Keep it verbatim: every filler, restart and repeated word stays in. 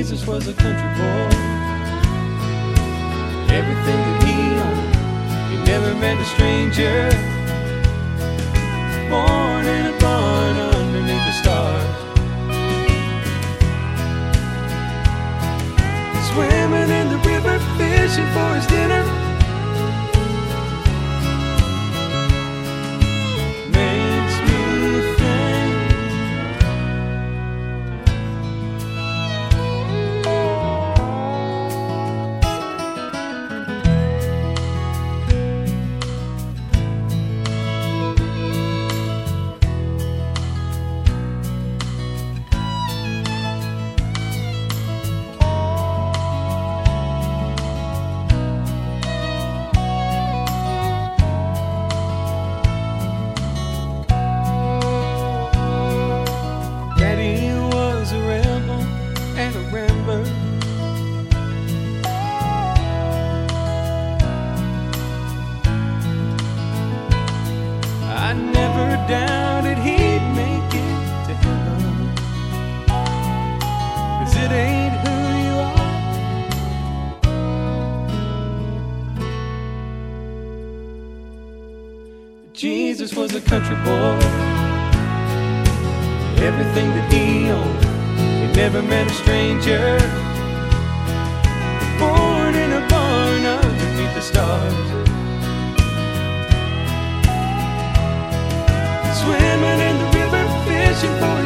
Jesus was a country boy. Everything that he owned, he never met a stranger. Born in a barn underneath the stars, swimming in the river, fishing for his dinner. Makes me think I never doubted he'd make it to heaven, 'cause it ain't who you are. Jesus was a country boy. Everything that he owned, he never met a stranger. Born in a barn underneath the stars, swimming in the river, fishing for